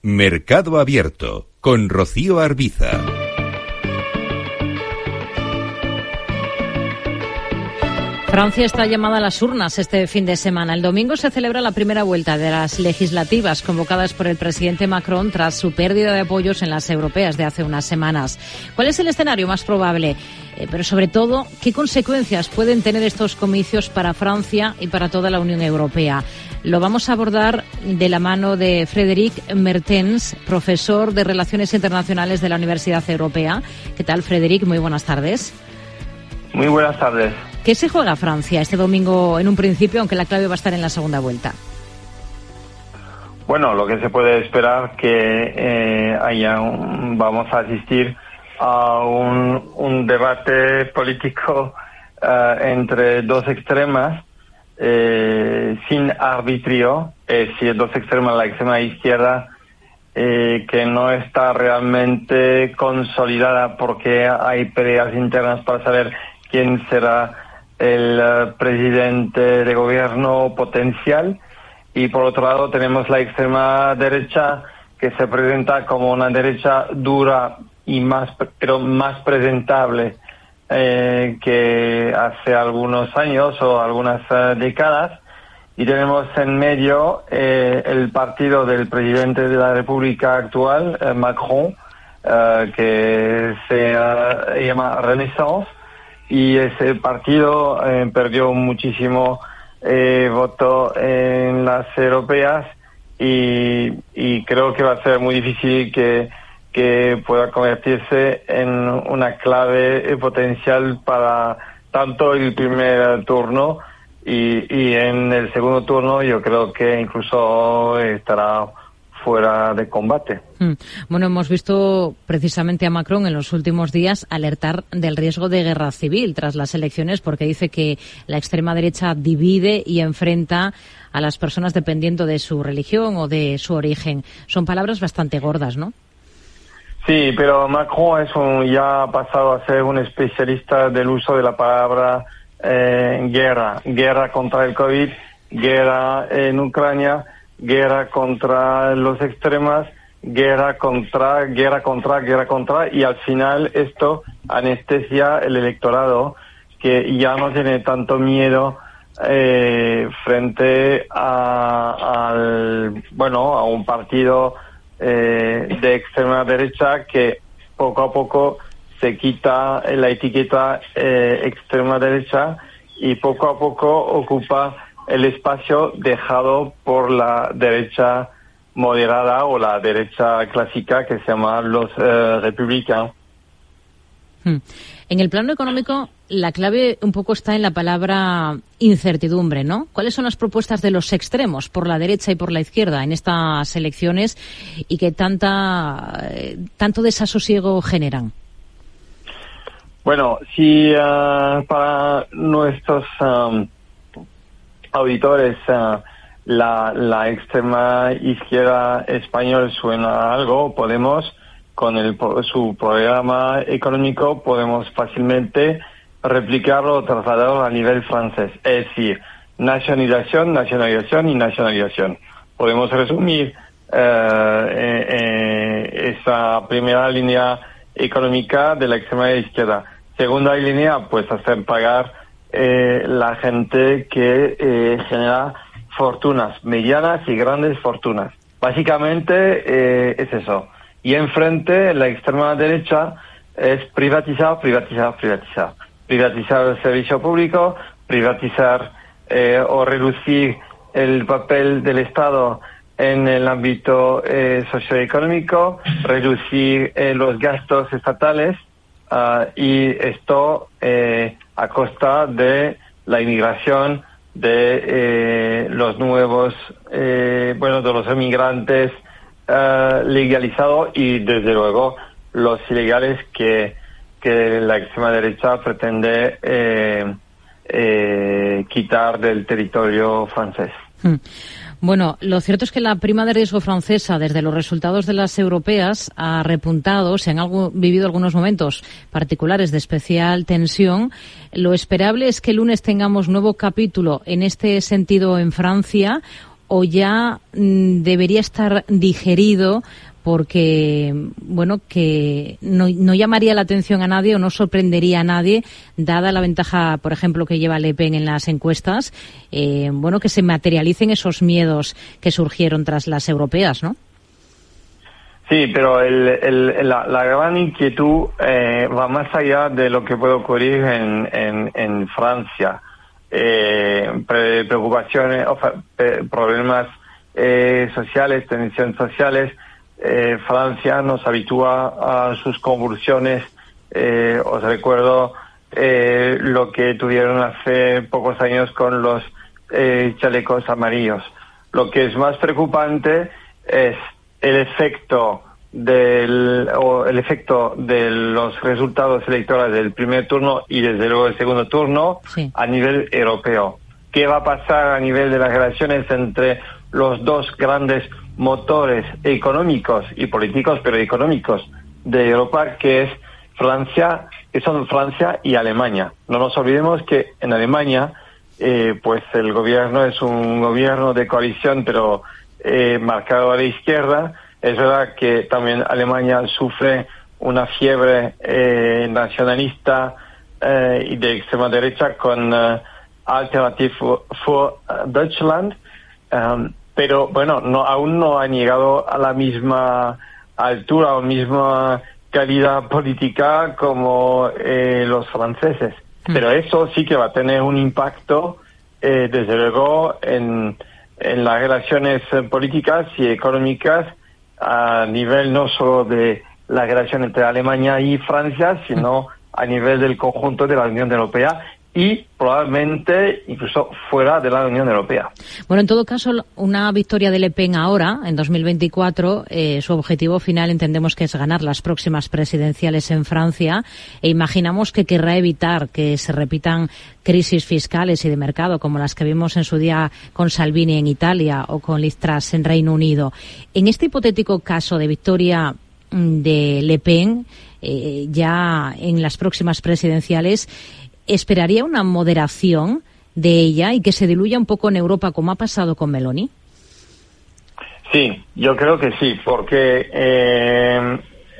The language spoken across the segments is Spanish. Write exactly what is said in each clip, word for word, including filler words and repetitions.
Mercado Abierto, con Rocío Arbiza. Francia está llamada a las urnas este fin de semana. El domingo se celebra la primera vuelta de las legislativas convocadas por el presidente Macron tras su pérdida de apoyos en las europeas de hace unas semanas. ¿Cuál es el escenario más probable? Eh, pero sobre todo, ¿qué consecuencias pueden tener estos comicios para Francia y para toda la Unión Europea? Lo vamos a abordar de la mano de Frédéric Mertens, profesor de Relaciones Internacionales de la Universidad Europea. ¿Qué tal, Frédéric? Muy buenas tardes. Muy buenas tardes. ¿Qué se juega Francia este domingo en un principio, aunque la clave va a estar en la segunda vuelta? Bueno, lo que se puede esperar que eh, haya un, vamos a asistir a un, un debate político uh, entre dos extremas eh, sin arbitrio, es decir, dos extremas, la extrema izquierda eh, que no está realmente consolidada porque hay peleas internas para saber quién será el uh, presidente de gobierno potencial, y por otro lado tenemos la extrema derecha que se presenta como una derecha dura y más pero más presentable eh, que hace algunos años o algunas uh, décadas, y tenemos en medio eh, el partido del presidente de la República actual, eh, Macron, uh, que se uh, llama Renaissance. Y ese partido eh, perdió muchísimo eh, voto en las europeas y, y creo que va a ser muy difícil que, que pueda convertirse en una clave potencial para tanto el primer turno y, y en el segundo turno yo creo que incluso estará fuera de combate. Bueno, hemos visto precisamente a Macron en los últimos días alertar del riesgo de guerra civil tras las elecciones, porque dice que la extrema derecha divide y enfrenta a las personas dependiendo de su religión o de su origen. Son palabras bastante gordas, ¿no? Sí, pero Macron es un, ya ha pasado a ser un especialista del uso de la palabra eh, guerra. Guerra contra el COVID, guerra en Ucrania, guerra contra los extremas, guerra contra, guerra contra, guerra contra, y al final esto anestesia el electorado, que ya no tiene tanto miedo eh, frente a, al, bueno, a un partido eh, de extrema derecha que poco a poco se quita la etiqueta eh, extrema derecha y poco a poco ocupa el espacio dejado por la derecha moderada o la derecha clásica que se llama los eh, republicanos. Hmm. En el plano económico, la clave un poco está en la palabra incertidumbre, ¿no? ¿Cuáles son las propuestas de los extremos, por la derecha y por la izquierda, en estas elecciones y que tanta eh, tanto desasosiego generan? Bueno, si uh, para nuestros um, auditores uh, la, la extrema izquierda española suena algo, podemos, con el, su programa económico, podemos fácilmente replicarlo o trasladarlo a nivel francés. Es decir, nacionalización, nacionalización y nacionalización. Podemos resumir eh, eh, esa primera línea económica de la extrema izquierda. Segunda línea, pues hacer pagar eh, la gente que eh, genera fortunas, medianas y grandes fortunas. Básicamente eh, es eso. Y enfrente, la extrema derecha es privatizar, privatizar, privatizar. Privatizar el servicio público, privatizar eh, o reducir el papel del Estado en el ámbito eh, socioeconómico, reducir eh, los gastos estatales uh, y esto eh, a costa de la inmigración, de eh, los nuevos, eh, bueno, de los inmigrantes uh, legalizados y desde luego los ilegales que, que la extrema derecha pretende eh, eh, quitar del territorio francés. Hmm. Bueno, lo cierto es que la prima de riesgo francesa, desde los resultados de las europeas, ha repuntado. Se han algo, vivido algunos momentos particulares de especial tensión. Lo esperable es que el lunes tengamos nuevo capítulo en este sentido en Francia, o ya mm, debería estar digerido porque, bueno, que no, no llamaría la atención a nadie o no sorprendería a nadie, dada la ventaja, por ejemplo, que lleva Le Pen en las encuestas, eh, bueno, que se materialicen esos miedos que surgieron tras las europeas, ¿no? Sí, pero el, el, la, la gran inquietud eh, va más allá de lo que puede ocurrir en, en, en Francia. Eh, pre, preocupaciones, o, eh, problemas eh, sociales, tensiones sociales. Eh, Francia nos habitúa a sus convulsiones. Eh, os recuerdo eh, lo que tuvieron hace pocos años con los eh, chalecos amarillos. Lo que es más preocupante es el efecto del o el efecto de los resultados electorales del primer turno y desde luego del segundo turno sí. a nivel europeo. ¿Qué va a pasar a nivel de las relaciones entre los dos grandes motores económicos y políticos, pero económicos de Europa, que es Francia, que son Francia y Alemania? No nos olvidemos que en Alemania, eh, pues el gobierno es un gobierno de coalición, pero eh, marcado a la izquierda. Es verdad que también Alemania sufre una fiebre eh, nacionalista eh, y de extrema derecha con uh, Alternative for Deutschland, um, pero bueno, no, aún no han llegado a la misma altura o misma calidad política como eh, los franceses. Mm. Pero eso sí que va a tener un impacto, eh, desde luego, en, en las relaciones políticas y económicas a nivel no solo de la relación entre Alemania y Francia, sino a nivel del conjunto de la Unión Europea y probablemente incluso fuera de la Unión Europea. Bueno, en todo caso, una victoria de Le Pen ahora, en dos mil veinticuatro, eh, su objetivo final entendemos que es ganar las próximas presidenciales en Francia, e imaginamos que querrá evitar que se repitan crisis fiscales y de mercado como las que vimos en su día con Salvini en Italia o con Liz Truss en Reino Unido. En este hipotético caso de victoria de Le Pen, eh, ya en las próximas presidenciales, ¿esperaría una moderación de ella y que se diluya un poco en Europa como ha pasado con Meloni? Sí, yo creo que sí, porque eh,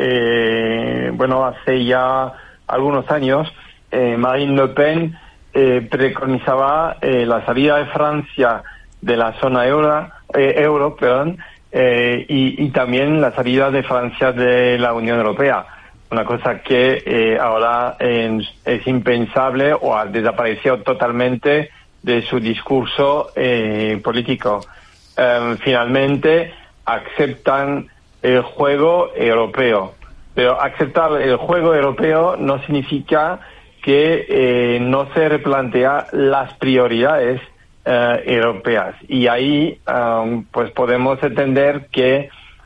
eh, bueno, hace ya algunos años eh, Marine Le Pen eh, preconizaba eh, la salida de Francia de la zona euro, eh, euro perdón, eh, y, y también la salida de Francia de la Unión Europea. Una cosa que eh, ahora eh, es impensable o ha desaparecido totalmente de su discurso eh, político. Eh, finalmente aceptan el juego europeo, pero aceptar el juego europeo no significa que eh, no se replantea las prioridades eh, europeas, y ahí um, pues podemos entender que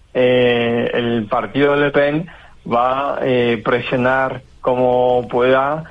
eh, el partido de Le Pen va a eh, presionar como pueda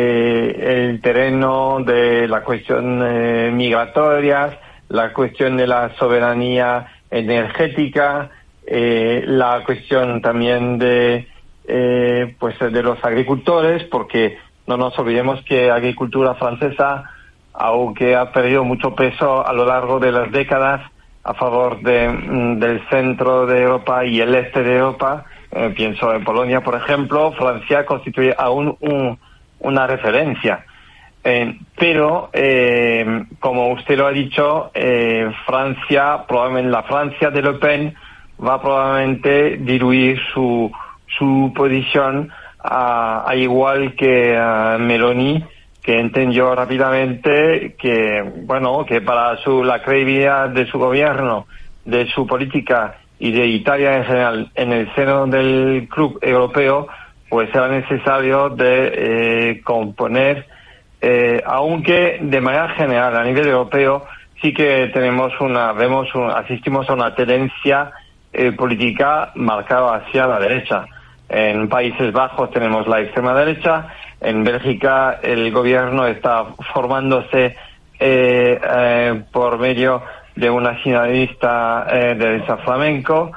eh, el terreno de la cuestión eh, migratoria, la cuestión de la soberanía energética, eh, la cuestión también de eh, pues de los agricultores, porque no nos olvidemos que la agricultura francesa, aunque ha perdido mucho peso a lo largo de las décadas a favor de, del centro de Europa y el este de Europa, Eh, pienso en Polonia, por ejemplo, Francia constituye aún un, una referencia. Eh, pero, eh, como usted lo ha dicho, eh, Francia, probablemente la Francia de Le Pen, va probablemente diluir su, su posición, a, a igual que a Meloni, que entendió rápidamente que, bueno, que para su, la credibilidad de su gobierno, de su política y de Italia en general en el seno del club europeo, pues era necesario de eh, componer, eh, aunque de manera general a nivel europeo sí que tenemos una, vemos, un, asistimos a una tendencia eh, política marcada hacia la derecha. En Países Bajos tenemos la extrema derecha, en Bélgica el gobierno está formándose eh, eh, por medio de una nacionalista eh, de derecha flamenco,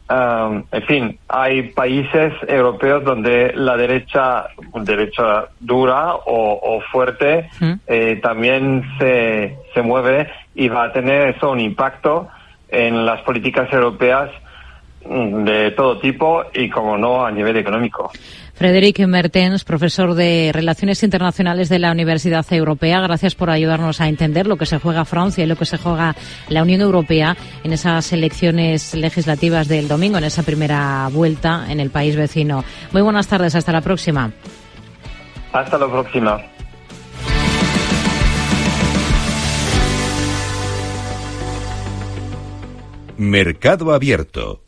Um, en fin, hay países europeos donde la derecha, derecha dura o, o fuerte, ¿Mm? eh, también se, se mueve y va a tener eso un impacto en las políticas europeas de todo tipo y, como no, a nivel económico. Frédéric Mertens, profesor de Relaciones Internacionales de la Universidad Europea, gracias por ayudarnos a entender lo que se juega Francia y lo que se juega la Unión Europea en esas elecciones legislativas del domingo, en esa primera vuelta en el país vecino. Muy buenas tardes, hasta la próxima. Hasta la próxima. Mercado Abierto